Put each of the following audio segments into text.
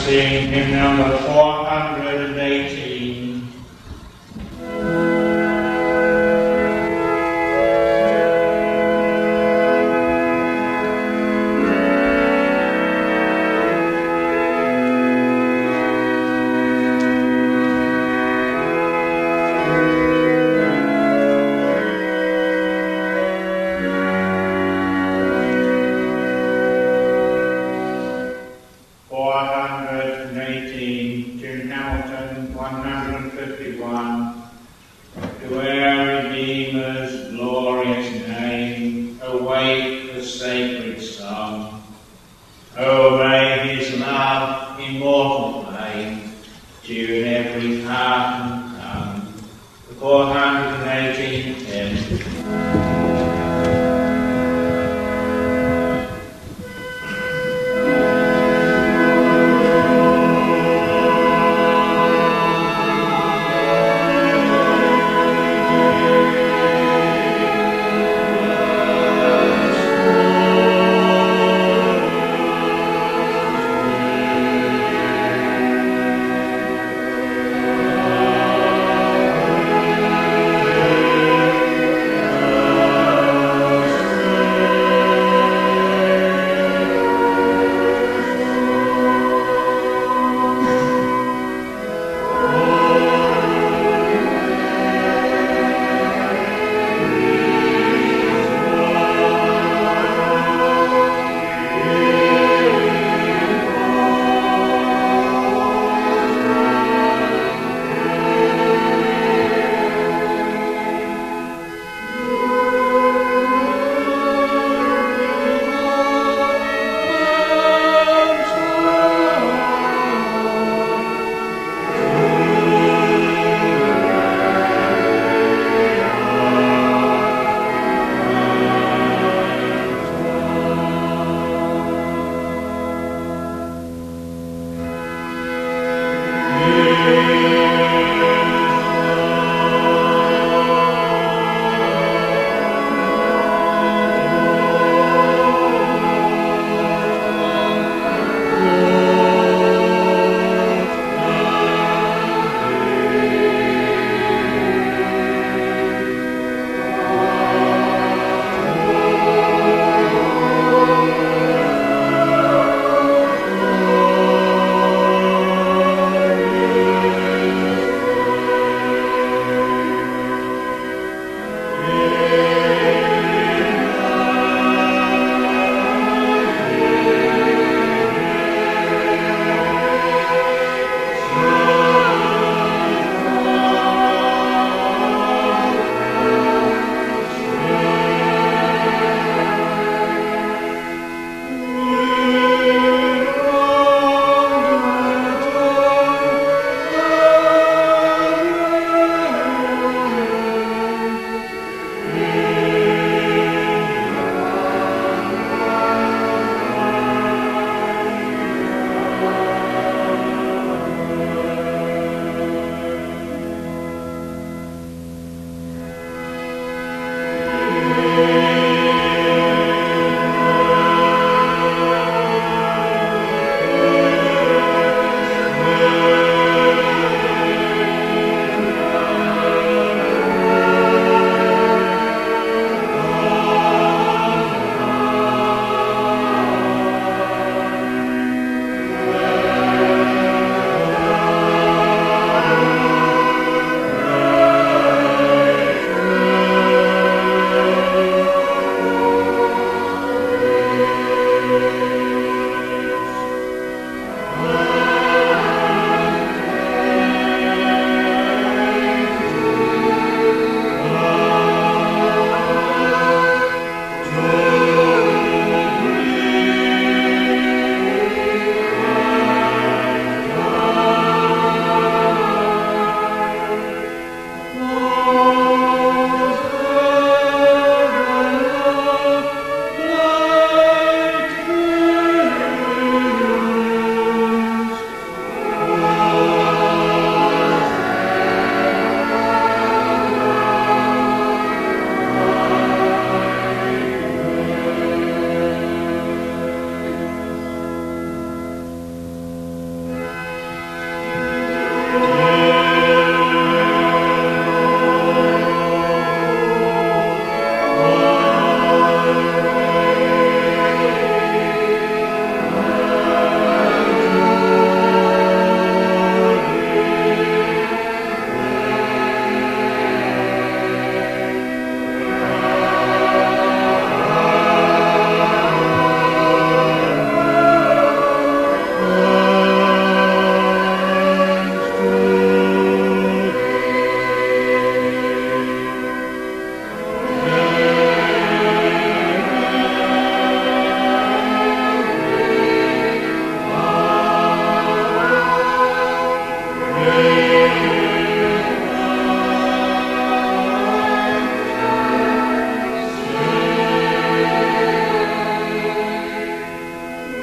sing hymn number 418.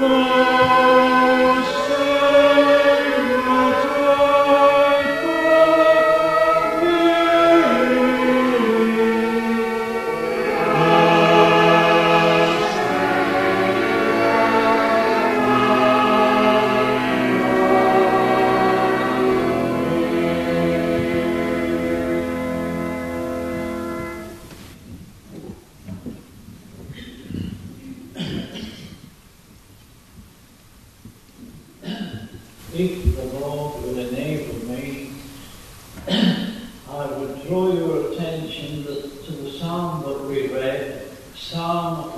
If the Lord will enable me, I would draw your attention to the psalm that we read, Psalm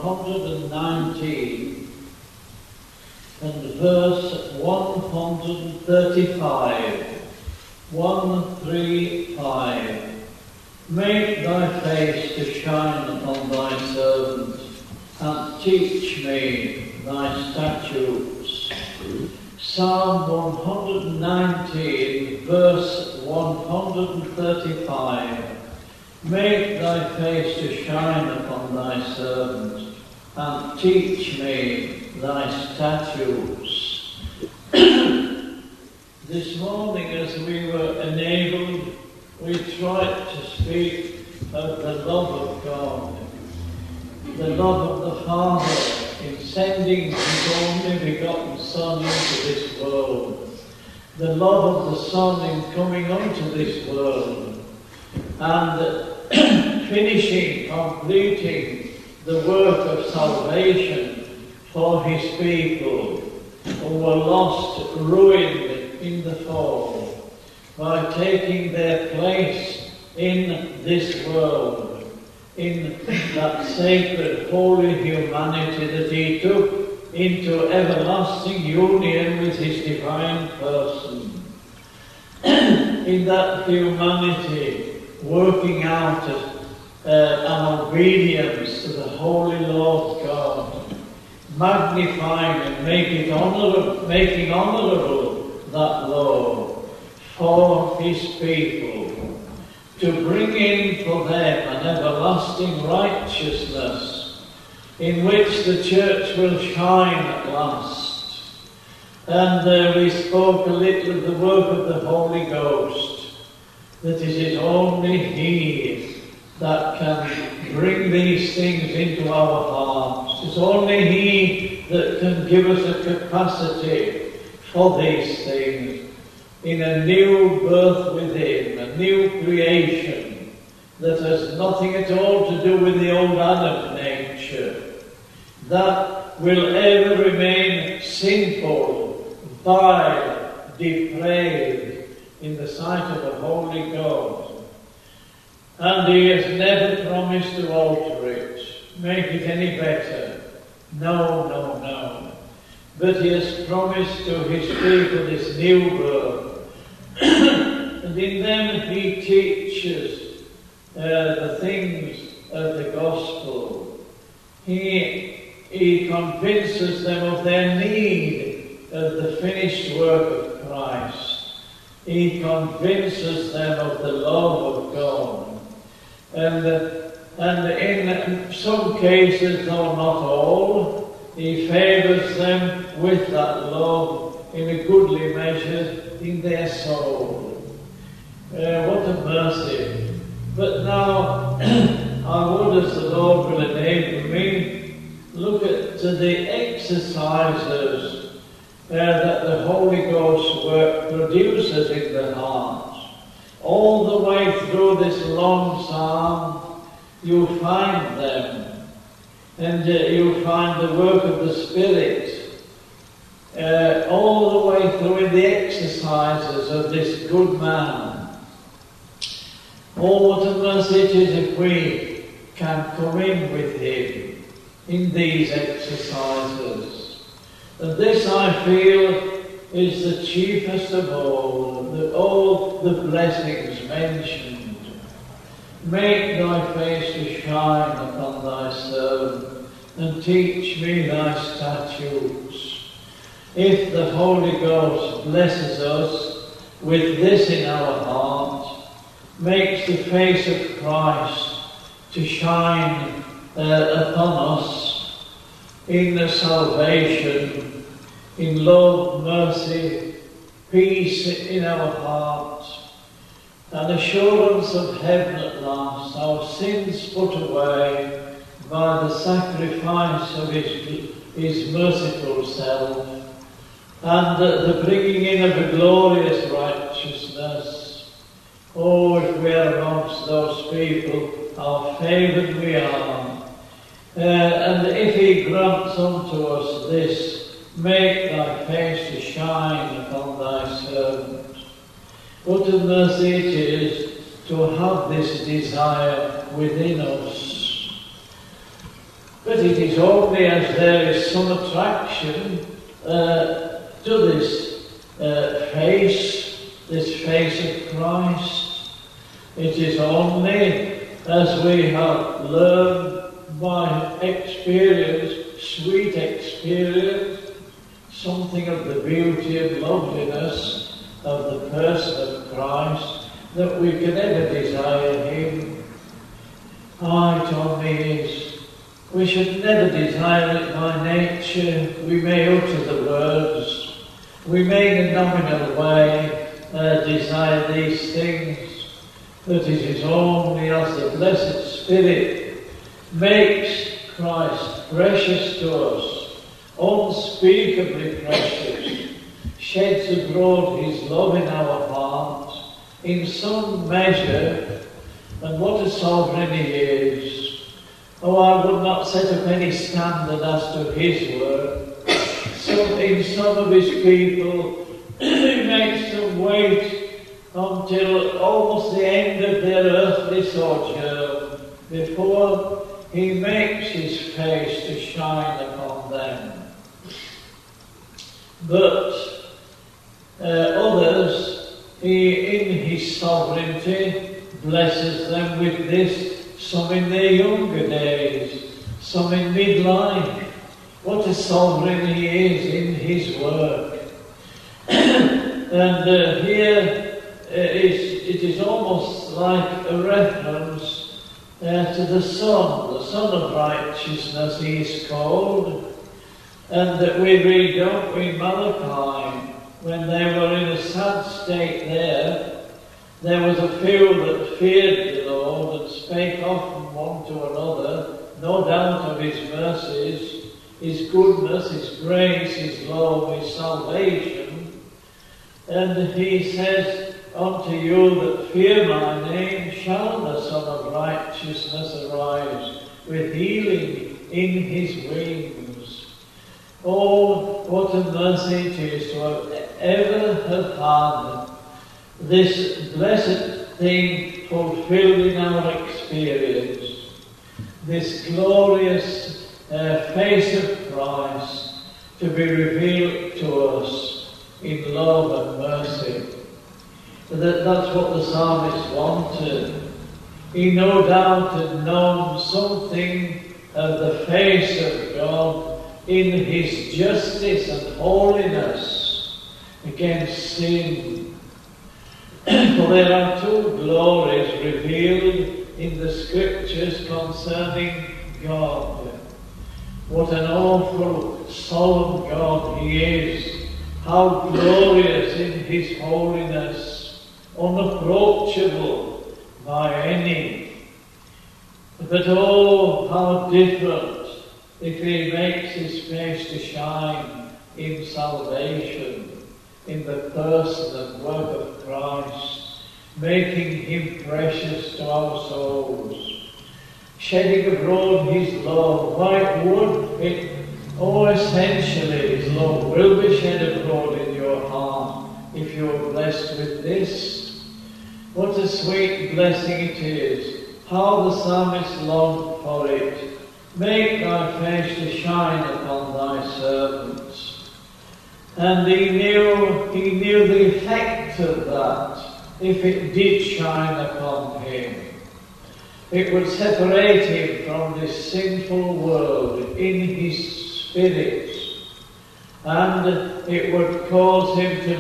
119 and verse 135. 135. Make thy face to shine upon thy servant, and teach me thy statutes. Psalm 119, verse 135. Make thy face to shine upon thy servant, and teach me thy statutes. This morning, as we were enabled, we tried to speak of the love of God, the love of the Father in sending His only begotten Son into this world, the love of the Son in coming unto this world, and finishing, completing the work of salvation for His people who were lost, ruined in the fall, by taking their place in this world, in that sacred, holy humanity that He took into everlasting union with His divine person. In that humanity, working out an obedience to the Holy Lord God, magnifying and making honourable that law for His people, to bring in for them an everlasting righteousness in which the church will shine at last. And we spoke a little of the work of the Holy Ghost, that it is only He that can bring these things into our hearts. It's only He that can give us a capacity for these things, in a new birth within, a new creation that has nothing at all to do with the old Adam nature, that will ever remain sinful, vile, depraved in the sight of the Holy God. And He has never promised to alter it, make it any better. No, no, no. But He has promised to His people this new birth. And in them He teaches the things of the gospel. He convinces them of their need of the finished work of Christ. He convinces them of the love of God. And in some cases, though not all, He favours them with that love in a goodly measure in their soul. What a mercy. But now, I would, as the Lord will enable me, look at the exercises that the Holy Ghost work produces in the heart. All the way through this long psalm, you'll find them. And you'll find the work of the Spirit all the way through in the exercises of this good man. Oh, what a mercy it is if we can come in with Him in these exercises. And this, I feel, is the chiefest of all the blessings mentioned. Make thy face to shine upon thy servant, and teach me thy statutes. If the Holy Ghost blesses us with this in our heart, makes the face of Christ to shine upon us, in salvation, in love, mercy, peace in our hearts, an assurance of heaven at last, our sins put away by the sacrifice of his merciful self, and the bringing in of a glorious righteousness. Oh, if we are amongst those people, how favoured we are. And if he grants unto us this, make thy face to shine upon thy servant. What a mercy it is to have this desire within us. But it is only as there is some attraction to this face of Christ. It is only as we have learned by experience, sweet experience, something of the beauty and loveliness of the person of Christ, that we can ever desire him. It only is. We should never desire it by nature. We may utter the words. We may in a nominal way desire these things, but it is only as the blessed Spirit makes Christ precious to us, unspeakably precious, sheds abroad his love in our hearts in some measure, and what a sovereign he is. I would not set up any standard as to his work. In some of his people, he makes them wait until almost the end of their earthly sojourn before he makes his face to shine upon them. But others, he in his sovereignty blesses them with this, some in their younger days, some in midlife. What a sovereign he is in his work. And here it is almost like a reference to the Son of Righteousness he is called. And that we read, don't we, Malachi, when they were in a sad state there was a few that feared the Lord and spake often one to another, no doubt of his mercies, his goodness, his grace, his love, his salvation. And he says, unto you that fear my name shall the Son of Righteousness arise with healing in his wings. Oh, what a mercy it is to ever have had this blessed thing fulfilled in our experience, this glorious face of Christ to be revealed to us in love and mercy. That's what the psalmist wanted. He no doubt had known something of the face of God in his justice and holiness against sin. For there are two glories revealed in the Scriptures concerning God. What an awful, solemn God he is. How glorious in his holiness, unapproachable by any. But oh, how different if he makes his face to shine in salvation, in the person and work of Christ, making him precious to our souls, shedding abroad his love. Why would it? Oh, essentially, his love will be shed abroad in your heart if you're blessed with this. What a sweet blessing it is. How the psalmist longed for it. Make thy face to shine upon thy servants. And he knew the effect of that if it did shine upon him. It would separate him from this sinful world in his spirit, and it would cause him to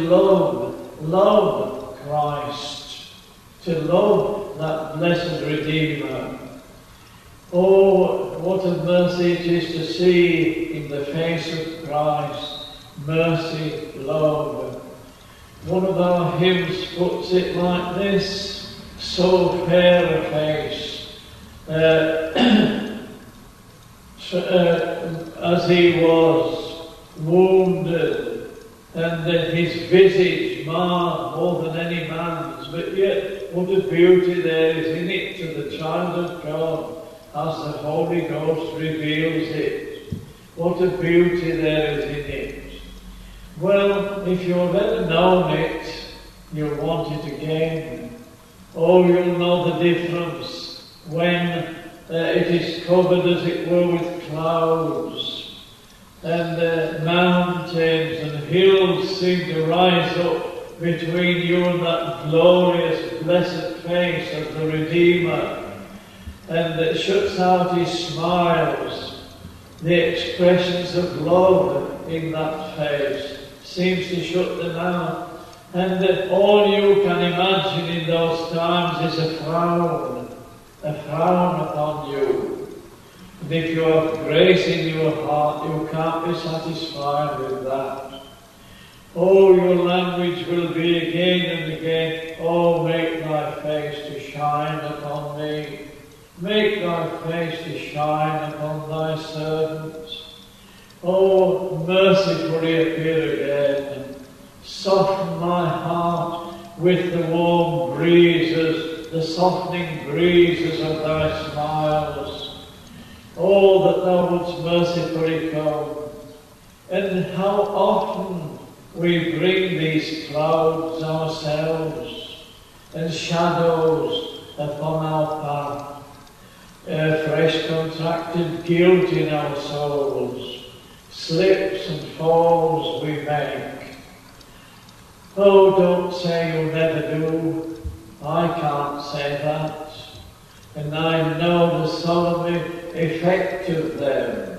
love Christ, to love that blessed Redeemer. Oh, what a mercy it is to see in the face of Christ, mercy, love. One of our hymns puts it like this: so fair a face, as he was wounded, and his visage marred more than any man's, but yet what a beauty there is in it to the child of God, as the Holy Ghost reveals it. What a beauty there is in it. Well, if you've ever known it, you'll want it again. Oh, you'll know the difference when it is covered, as it were, with clouds, and mountains and hills seem to rise up between you and that glorious, blessed face of the Redeemer, and that shuts out his smiles. The expressions of love in that face seems to shut them out. And all you can imagine in those times is a frown upon you. And if you have grace in your heart, you can't be satisfied with that. Oh, your language will be again and again, oh, make thy face to shine upon me. Make thy face to shine upon thy servants. Oh, mercifully appear again. Soften my heart with the warm breezes, the softening breezes of thy smiles. Oh, that thou wouldst mercifully come. And how often we bring these clouds ourselves and shadows upon our path. Fresh contracted guilt in our souls, slips and falls we make. Oh, don't say you'll never do. I can't say that. And I know the solemn effect of them.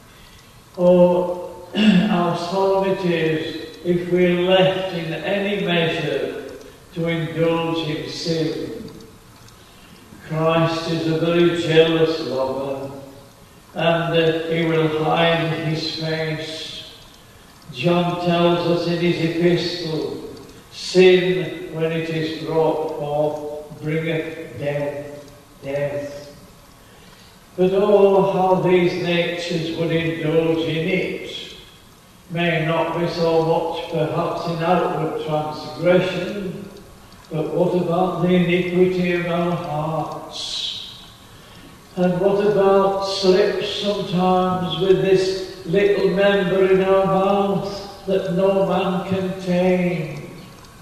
Oh, how solemn it is if we're left in any measure to indulge in sin. Christ is a very jealous lover, and he will hide his face. John tells us in his epistle, sin, when it is brought forth, bringeth death. But oh, how these natures would indulge in it. May not be so much perhaps in outward transgression, but what about the iniquity of our hearts? And what about slips sometimes with this little member in our mouth that no man can tame?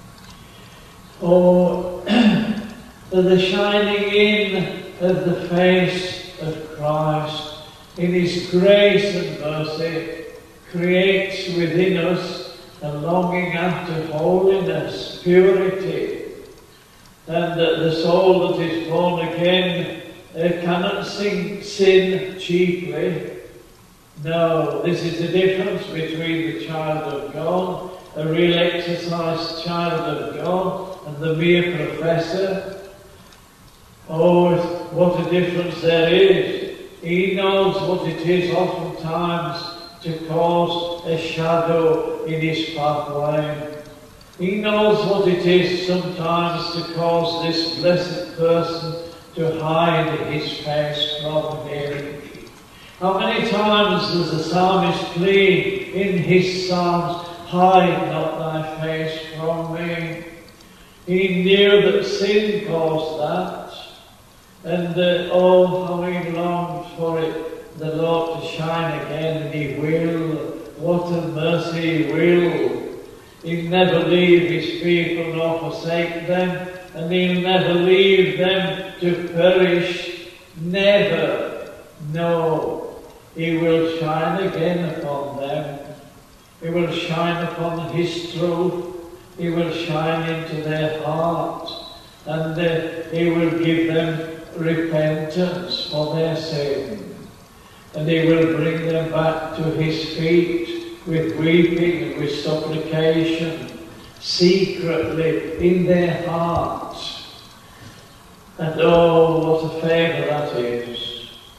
Or the shining in of the face of Christ in his grace and mercy creates within us a longing after holiness, purity. And the soul that is born again cannot sin cheaply. No, this is the difference between the child of God, a real exercised child of God, and the mere professor. Oh, what a difference there is. He knows what it is oftentimes to cause a shadow in his pathway. He knows what it is sometimes to cause this blessed person to hide his face from him. How many times does the psalmist plead in his psalms, hide not thy face from me? He knew that sin caused that. And oh, how he longed for it, the Lord to shine again, and he will. What a mercy he will. He'll never leave his people nor forsake them, and he'll never leave them to perish. Never. No. He will shine again upon them. He will shine upon his truth. He will shine into their heart, and he will give them repentance for their sin. And he will bring them back to his feet with weeping and with supplication, secretly in their hearts. And oh, what a favour that is.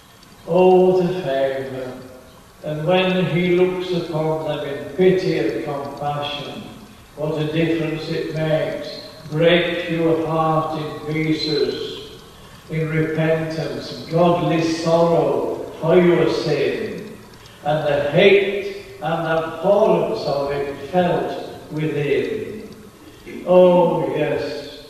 Oh, the favour! And when he looks upon them in pity and compassion, what a difference it makes. Break your heart in pieces, in repentance, godly sorrow for your sin, and the hate and abhorrence of it felt within. Oh, yes.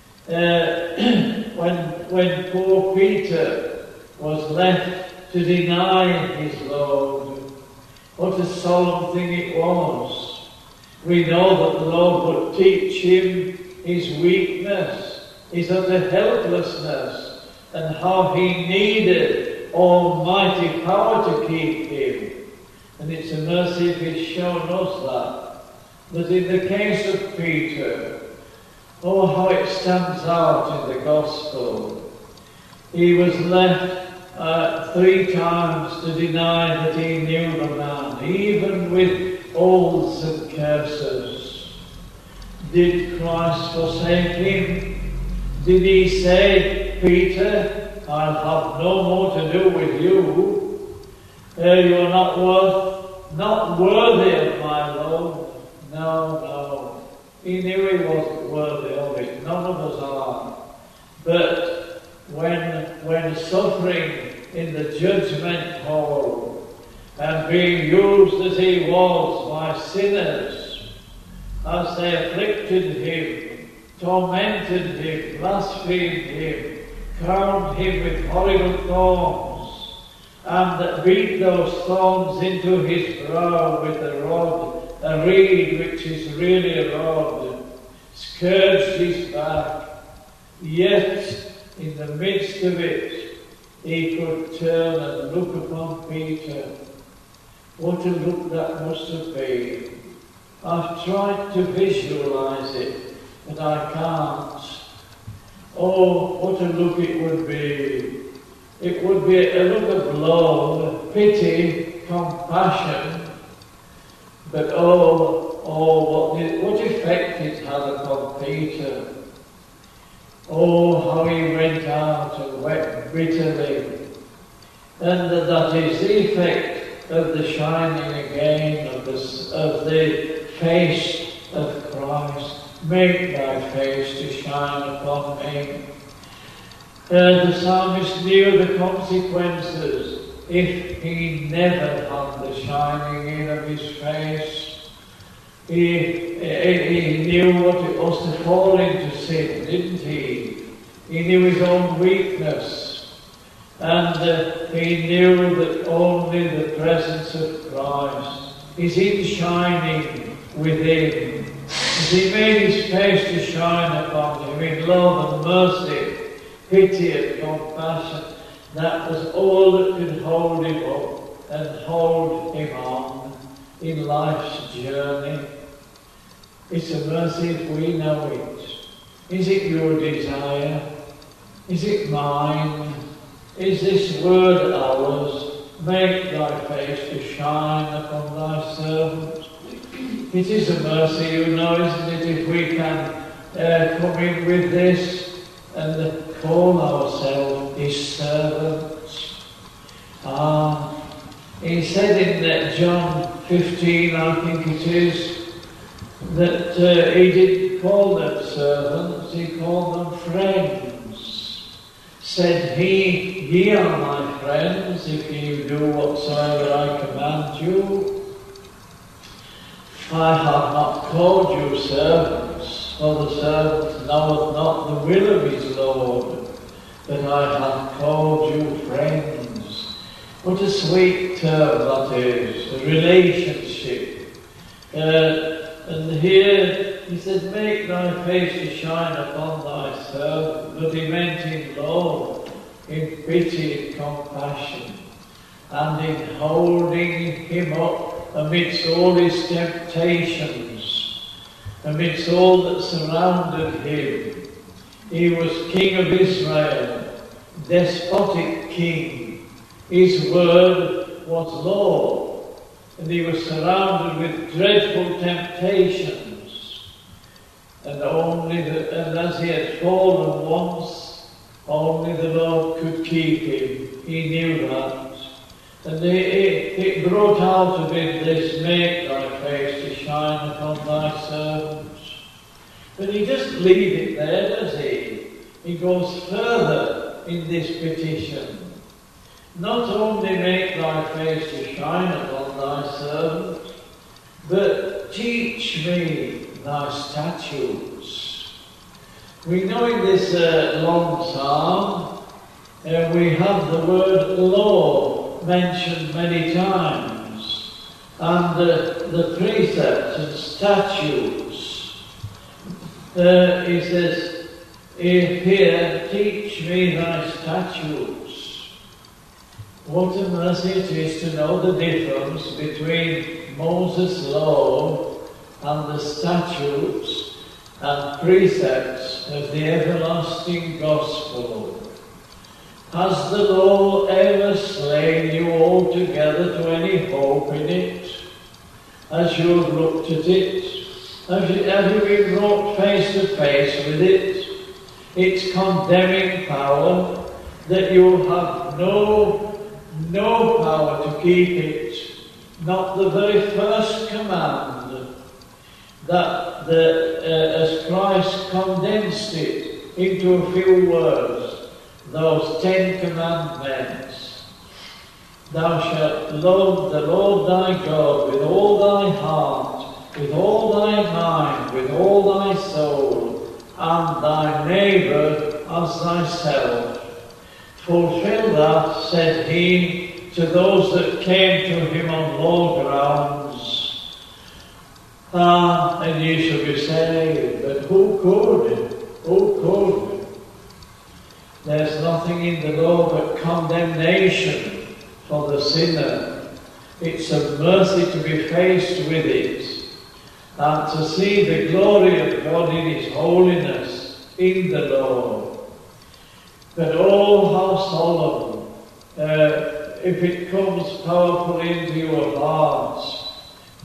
When poor Peter was left to deny his Lord, what a solemn thing it was. We know that the Lord would teach him his weakness, his utter helplessness, and how he needed almighty power to keep him. And it's a mercy if he's shown us that. But in the case of Peter, oh, how it stands out in the Gospel. He was left 3 times to deny that he knew the man, even with oaths and curses. Did Christ forsake him? Did he say, Peter, I'll have no more to do with you. You're not worthy of my love. No. He knew he wasn't worthy of it. None of us are. But when suffering in the judgment hall and being used as he was by sinners, as they afflicted him, tormented him, blasphemed him, crowned him with horrible thorns, and that beat those thorns into his brow with a rod, a reed which is really a rod, scourged his back, yet in the midst of it he could turn and look upon Peter. What a look that must have been. I've tried to visualize it, but I can't. Oh, what a look it would be. It would be a look of love, pity, compassion, but what effect it had upon Peter. Oh, how he went out and wept bitterly. And that is the effect of the shining again of the face of Christ. Make thy face to shine upon me. The psalmist knew the consequences if he never had the shining in of his face. He knew what it was to fall into sin, didn't he? He knew his own weakness. And he knew that only the presence of Christ is in shining within. As he made his face to shine upon him in love and mercy, pity and compassion, that was all that could hold him up and hold him on in life's journey. It's a mercy if we know it. Is it your desire? Is it mine? Is this word ours? Make thy face to shine upon thy servant. It is a mercy, you know, isn't it, if we can come in with this and call ourselves his servants. He said in John 15, I think it is, that he didn't call them servants, he called them friends. Said he, ye are my friends, if you do whatsoever I command you. I have not called you servants, for the servant knoweth not the will of his Lord, but I have called you friends. What a sweet term that is, a relationship. And here he said, make thy face to shine upon thy servant, but he meant in love, in pity and compassion, and in holding him up amidst all his temptations, amidst all that surrounded him. He was King of Israel, despotic king. His word was law, and he was surrounded with dreadful temptations. And as he had fallen once, Only the Lord could keep him. He knew that. And it brought out of him this, make thy face to shine upon thy servants. But he doesn't leave it there, does he? He goes further in this petition. Not only make thy face to shine upon thy servants, but teach me thy statutes. We know in this long psalm, we have the word law mentioned many times, and the precepts and statutes. He says, here, teach me thy statutes. What a mercy it is to know the difference between Moses' law and the statutes and precepts of the everlasting gospel. Has the law ever slain you altogether to any hope in it? As you have looked at it, have you been brought face to face with it? Its condemning power, that you have no power to keep it, not the very first command, that as Christ condensed it into a few words, those 10 commandments. Thou shalt love the Lord thy God with all thy heart, with all thy mind, with all thy soul, and thy neighbour as thyself. Fulfill that, said he to those that came to him on law grounds. And ye shall be saved. But who could? Who could? There's nothing in the law but condemnation for the sinner. It's a mercy to be faced with it and to see the glory of God in His holiness in the law. But oh, how solemn if it comes powerfully into your hearts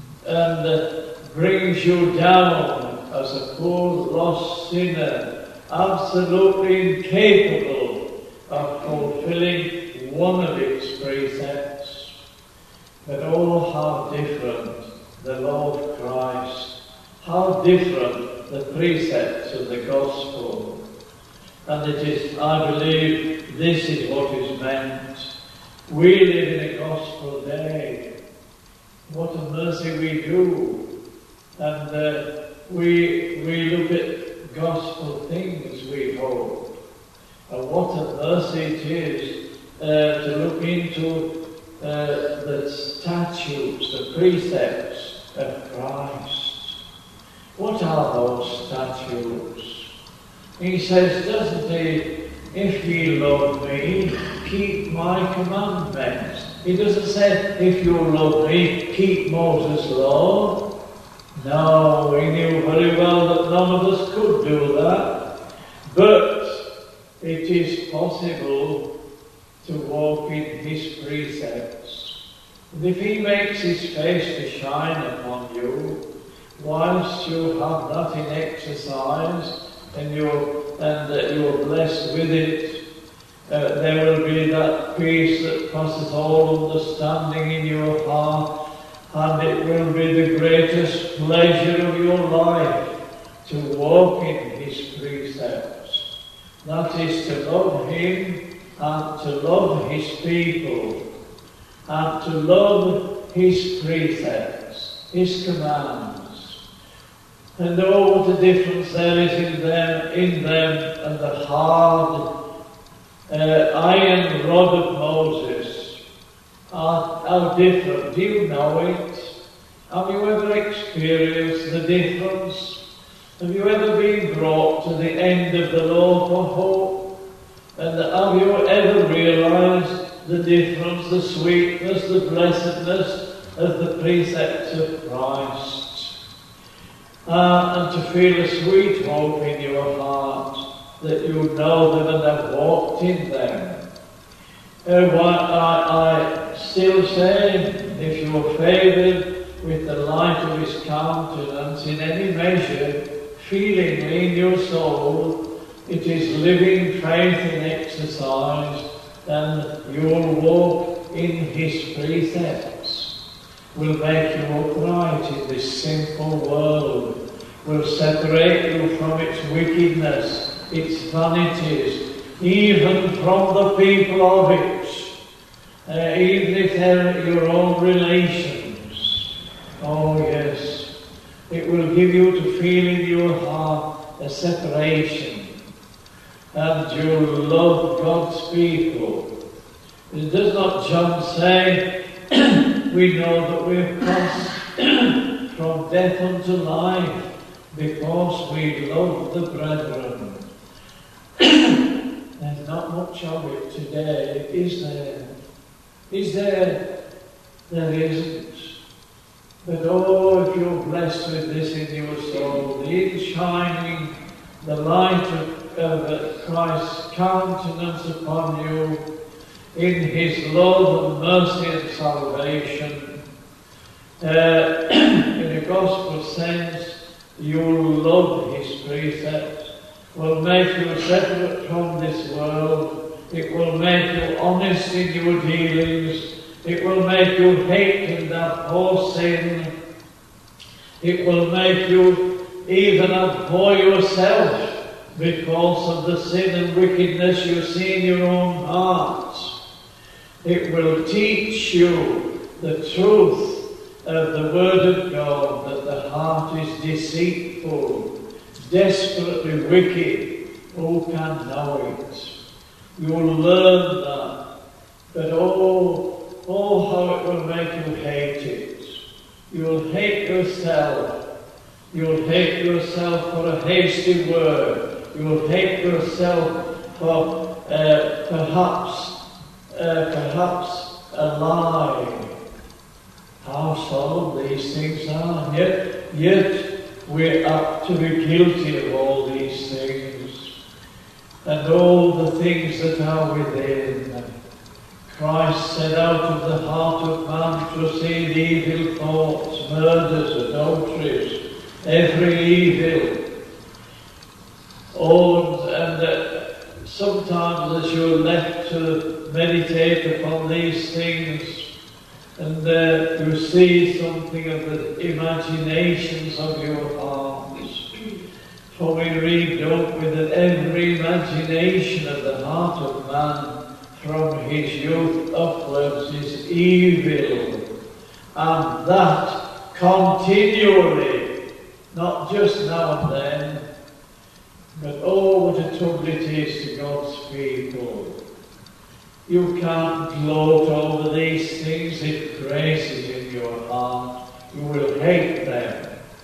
and brings you down as a poor lost sinner, absolutely incapable of fulfilling one of its precepts. But oh, how different the law of Christ, how different the precepts of the gospel. And it is, I believe, this is what is meant. We live in a gospel day. What a mercy we do. And we look at gospel things, we hope. And what a mercy it is to look into the statutes, the precepts of Christ. What are those statutes? He says, doesn't he, if ye love me, keep my commandments. He doesn't say, if you love me, keep Moses' law. No, we knew very well that none of us could do that. But it is possible to walk in his precepts. And if he makes his face to shine upon you, whilst you have that in exercise, and you're blessed with it, there will be that peace that passes all understanding in your heart, and it will be the greatest pleasure of your life to walk in his precepts. That is to love him and to love his people and to love his precepts, his commands. And oh, what a difference there is in them and the hard iron rod of Moses. How different. Do you know it? Have you ever experienced the difference? Have you ever been brought to the end of the law for hope? And have you ever realized the difference, the sweetness, the blessedness of the precepts of Christ? And to feel a sweet hope in your heart that you know them and have walked in them. I still say, if you are favoured with the light of his countenance in any measure, feelingly in your soul, It is living faith and exercise, and you'll walk in his precepts. Will make you upright in this sinful world. Will separate you from its wickedness, its vanities, even from the people of it, even if they're your own relations. Oh yes, it will give you to feel in your heart a separation, and you'll love God's people. Does not John say, we know that we've passed from death unto life because we love the brethren? There's not much of it today, is there? Is there? There isn't. But oh, if you're blessed with this in your soul, the inshining, the light of Christ's countenance upon you, in his love and mercy and salvation, in a gospel sense, you'll love his precepts, will make you separate from this world. It will make you honest in your dealings. It will make you hate and abhor sin. It will make you even abhor yourself because of the sin and wickedness you see in your own hearts. It will teach you the truth of the Word of God, that the heart is deceitful, desperately wicked. Who can know it? You will learn that. But oh, how it will make you hate it. You will hate yourself. You will hate yourself for a hasty word. You will hate yourself for perhaps a lie. How solemn these things are. Yet we're apt to be guilty of all these things. And all the things that are within. Christ said, out of the heart of man proceed evil thoughts, murders, adulteries, every evil. And sometimes as you're left to meditate upon these things, and you see something of the imaginations of your hearts. For we read, don't we, that every imagination of the heart of man from his youth upwards is evil, and that continually, not just now and then, but oh, what a trouble it is to God's people. You can't gloat over these things. If grace is in your heart, you will hate them.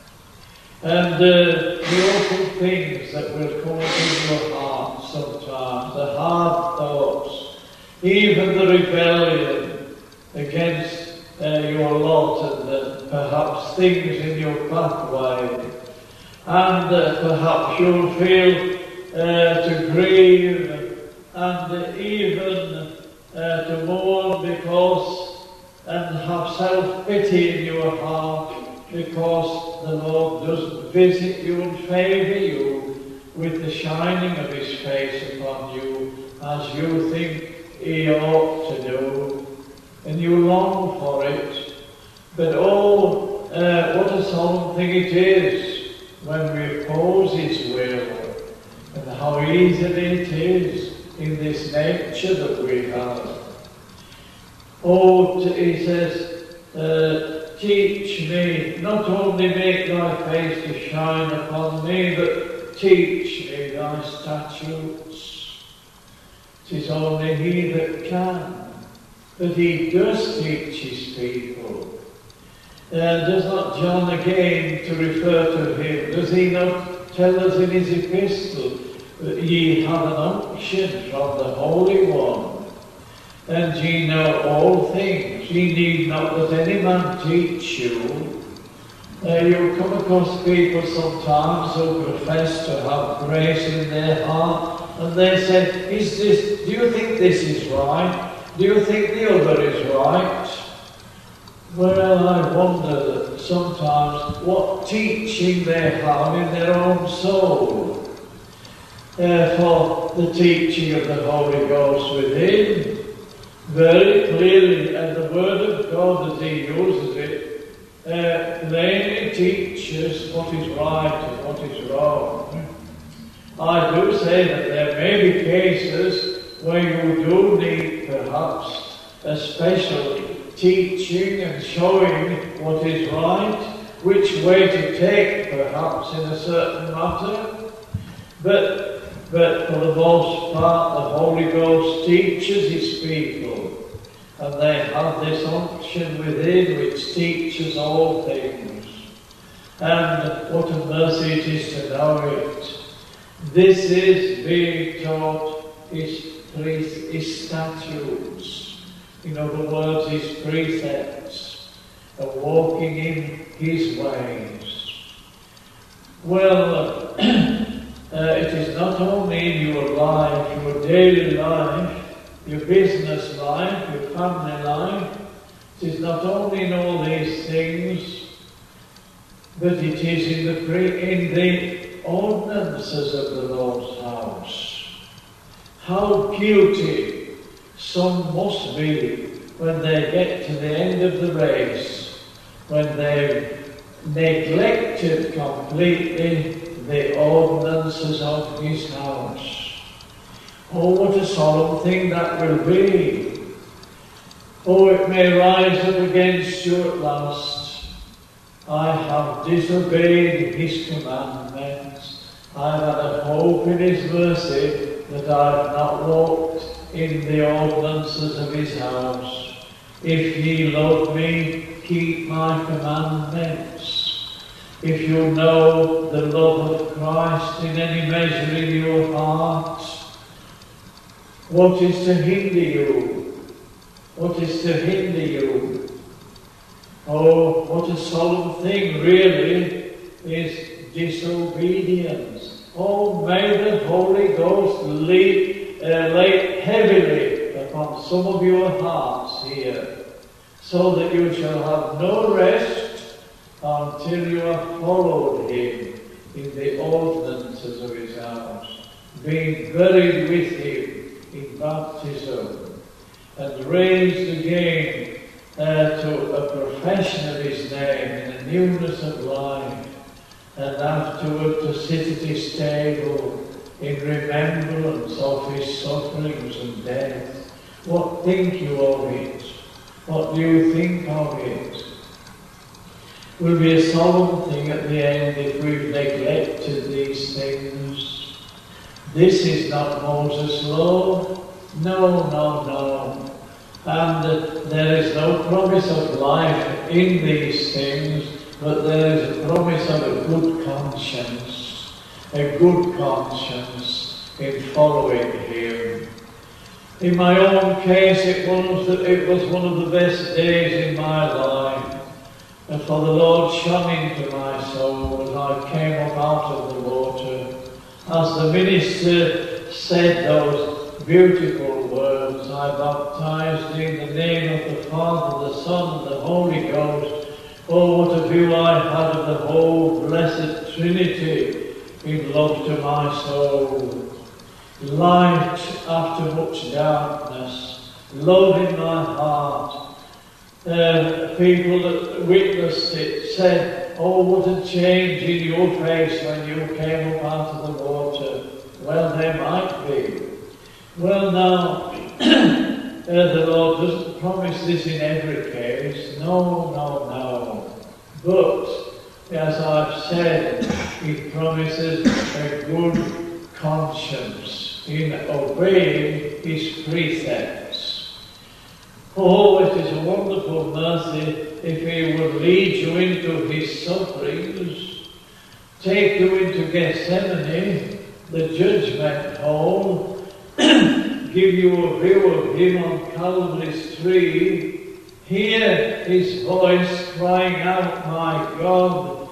And the awful things that will come into your heart sometimes, the hard thoughts, even the rebellion against your lot, and perhaps things in your pathway, and perhaps you'll feel to grieve and even to mourn because, and have self-pity in your heart because the Lord doesn't visit you and favour you with the shining of his face upon you as you think he ought to do, and you long for it. But oh, what a solemn thing it is when we oppose his will, and how easily it is in this nature that we have. Oh, he says, teach me, not only make thy face to shine upon me, but teach me thy statutes. 'Tis only he that can, but he does teach his people. Does not John again, to refer to him, does he not tell us in his epistle that ye have an unction from the Holy One, and ye know all things, ye need not that any man teach you. You come across people sometimes who profess to have grace in their heart, and they say, do you think this is right? Do you think the other is right? Well, I wonder sometimes what teaching they have in their own soul. for the teaching of the Holy Ghost within, very clearly, and the Word of God as He uses it, plainly teaches what is right and what is wrong. I do say that there may be cases where you do need perhaps a special teaching and showing what is right, which way to take perhaps in a certain matter, but for the most part the Holy Ghost teaches His people, and they have this unction within which teaches all things. And what a mercy it is to know it. This is being taught His statutes, in other words His precepts, and walking in His ways. Well, it is not only in your life, your daily life, your business life, your family life. It is not only in all these things, but it is in the ordinances of the Lord's house. How guilty some must be when they get to the end of the race, when they've neglected completely the ordinances of His house. Oh, what a solemn thing that will be. Oh, it may rise up against you at last. I have disobeyed His commandments. I've had a hope in His mercy that I've not walked in the ordinances of His house. If ye love me, keep my commandments. If you know the love of Christ in any measure in your heart, what is to hinder you? What is to hinder you? Oh, what a solemn thing really is disobedience. Oh, may the Holy Ghost lay heavily upon some of your hearts here, so that you shall have no rest until you have followed Him in the ordinances of His house, being buried with Him in baptism, and raised again to a profession of His name in a newness of life, and afterward to sit at His table in remembrance of His sufferings and death. What think you of it? What do you think of it? It will be a solemn thing at the end if we've neglected these things. This is not Moses' law. No, no, no. And there is no promise of life in these things, but there is a promise of a good conscience. A good conscience in following Him. In my own case, it was one of the best days in my life. And for the Lord shone into my soul as I came up out of the water. As the minister said those beautiful words, I baptized in the name of the Father, the Son, and the Holy Ghost. Oh, what a view I had of the whole blessed Trinity in love to my soul. Light after much darkness, love in my heart. People that witnessed it said, oh, what a change in your face when you came up out of the water. Well, there might be. Well, now, the Lord doesn't promise this in every case. No, no, no. But, as I've said, He promises a good conscience in obeying His precepts. Oh, it is a wonderful mercy if He would lead you into His sufferings, take you into Gethsemane, the judgment hall, give you a view of Him on Calvary's tree, hear His voice crying out, my God,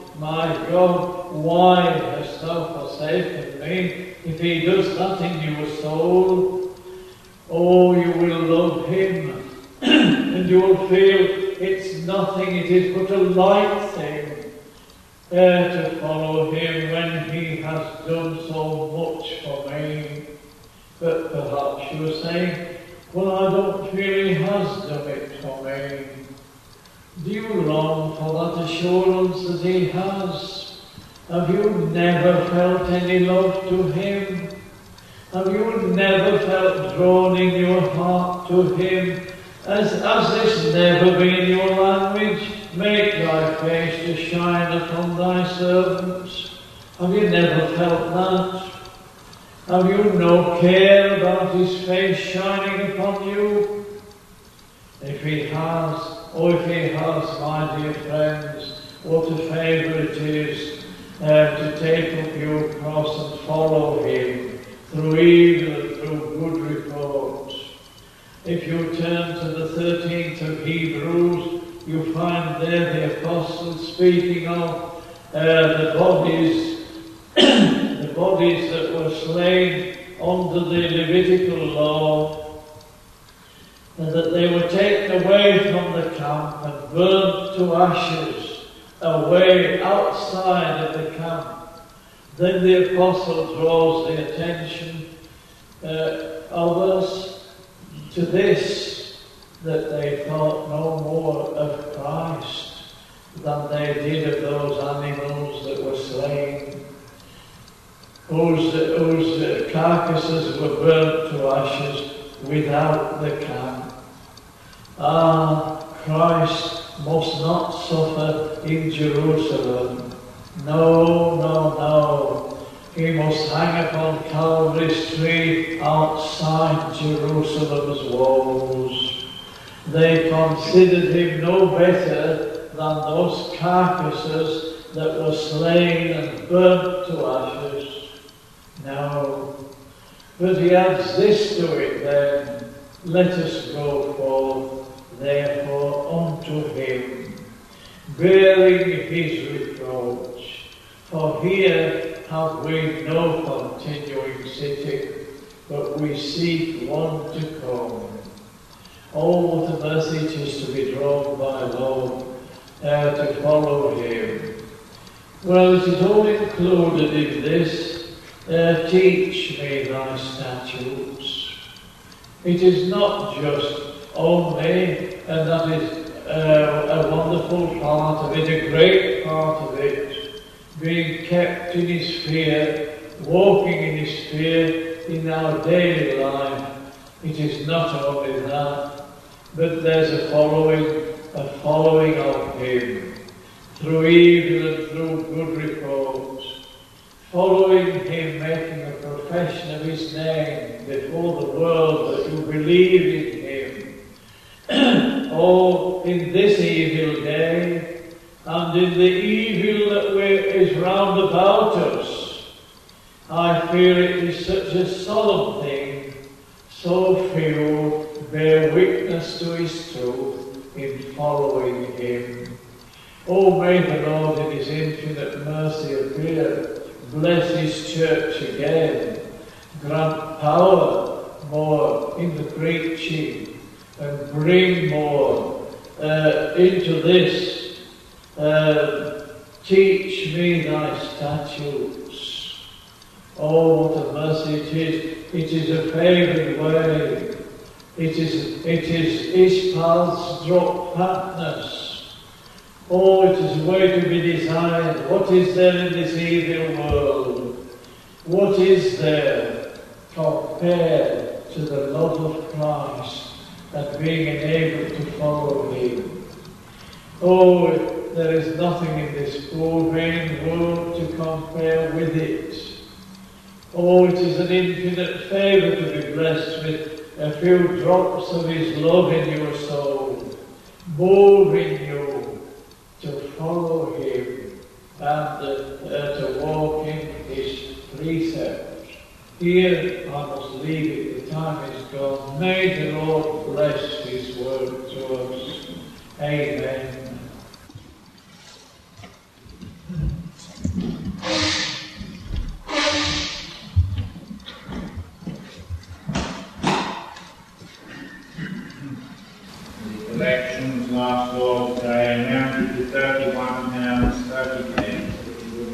why hast thou forsaken me? If He does that in your soul, oh, you will love Him. And you will feel it's nothing, it is but a light thing. to follow him when he has done so much for me. But perhaps you're saying, well, I don't feel he has done it for me. Do you long for that assurance that he has? Have you never felt any love to him? Have you never felt drawn in your heart to him? Has this never been your language? Make thy face to shine upon thy servants. Have you never felt that? Have you no care about his face shining upon you? If he has, my dear friends, what a favour it is to take up your cross and follow him through evil and through good report. If you turn to the 13th of Hebrews, you find there the apostle speaking of the bodies that were slain under the Levitical law, and that they were taken away from the camp and burnt to ashes away outside of the camp. Then the apostle draws the attention of us to this, that they thought no more of Christ than they did of those animals that were slain, whose carcasses were burnt to ashes without the camp. Christ must not suffer in Jerusalem. No. He must hang upon Calvary's tree outside Jerusalem's walls. They considered him no better than those carcasses that were slain and burnt to ashes. No. But he adds this to it then: let us go forth, therefore, unto him, bearing his reproach. For here have we no continuing city, but we seek one to come. Oh, what a mercy it is to be drawn by love, to follow him. Well, it is all included in this, teach me thy statutes. It is not just only, and that is a wonderful part of it, a great part of it, being kept in his fear, walking in his fear in our daily life. It is not only that, but there's a following of him through evil and through good reports, following him, making a profession of his name before the world that you believe in him. Oh, in this evil day, and in the evil that is round about us, I feel it is such a solemn thing, so few bear witness to his truth in following him. Oh, may the Lord in his infinite mercy appear, bless his church again, grant power more in the preaching, and bring more into this. Teach me thy statutes. Oh, what a mercy it is. It is a favoured way. It is his paths drop fatness. Oh, it is a way to be desired. What is there in this evil world? What is there compared to the love of Christ and being enabled to follow him? Oh, there is nothing in this poor vain world to compare with it. Oh, it is an infinite favour to be blessed with a few drops of his love in your soul, moving you to follow him and to walk in his precepts. Here I must leave it, the time is gone. May the Lord bless his word to us. Amen. Elections last Lord's Day amounted to £31.30.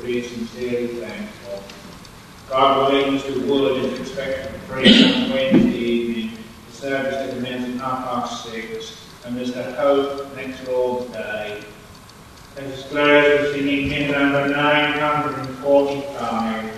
be sincerely thankful. God willing, Mr. Wood is expected to preach on Wednesday evening. The service commences at 6:30, and Mr. Hope next Lord's Day. Let us close with singing hymn number 945.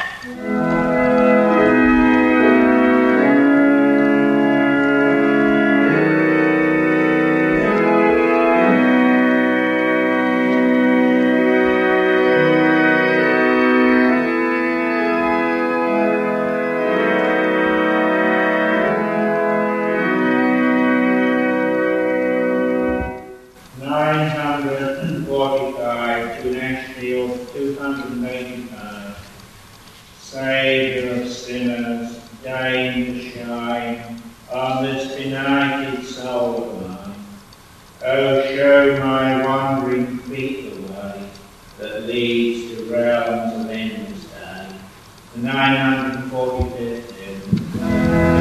Saviour of sinners, deign to shine on this benighted soul of mine. Oh, show my wandering feet the way that leads to realms of endless day. The 945th hymn.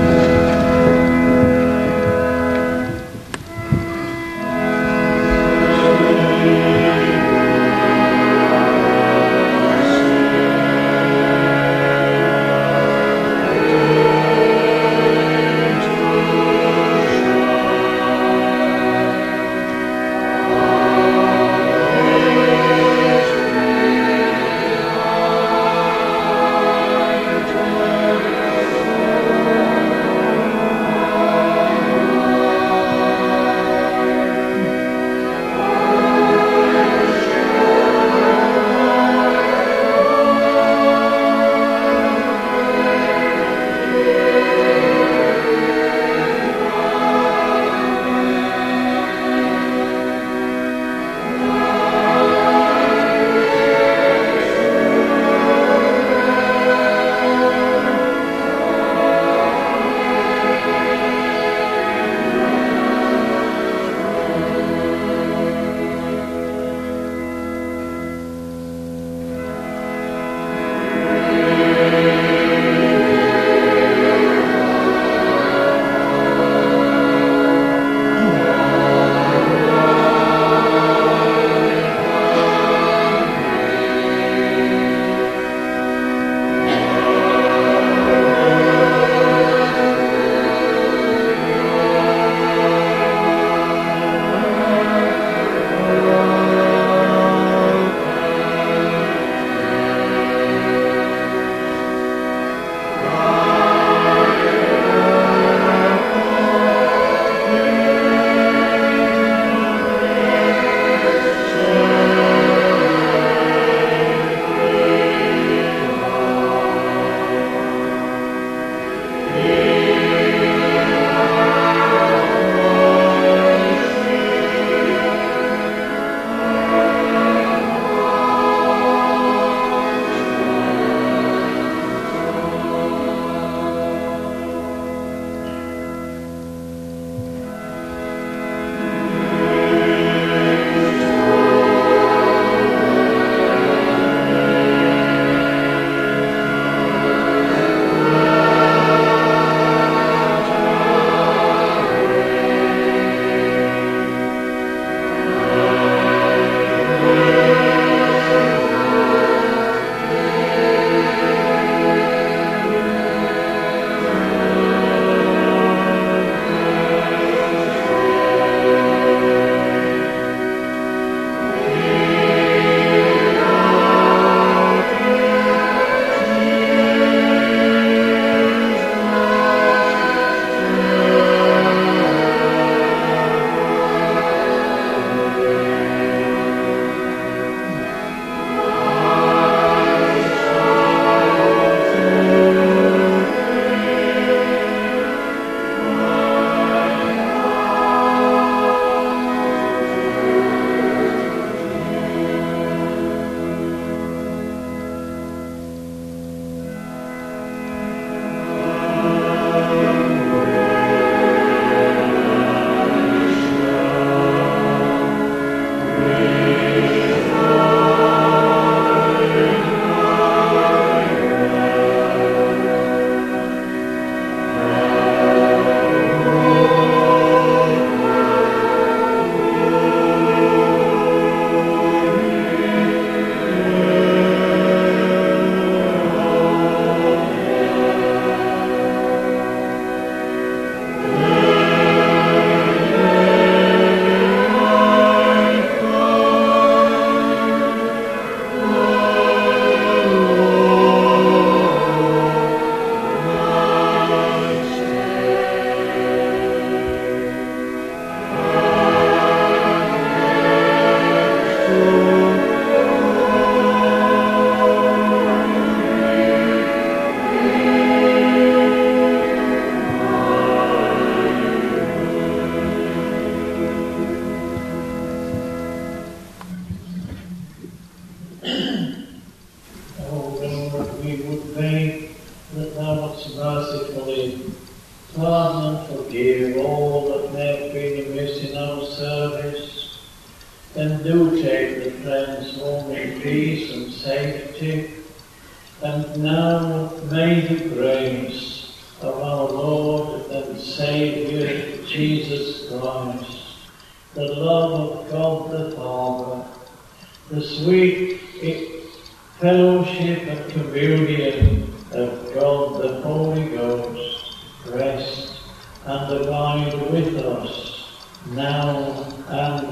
Oh Lord, we would pray that thou wouldst mercifully pardon and forgive all that may have been amiss in our service, and do take the friends home in peace and safety. And now may the grace of our Lord and Saviour Jesus Christ, the love of God the Father, the sweet fellowship and communion of God the Holy Ghost rest and abide with us now and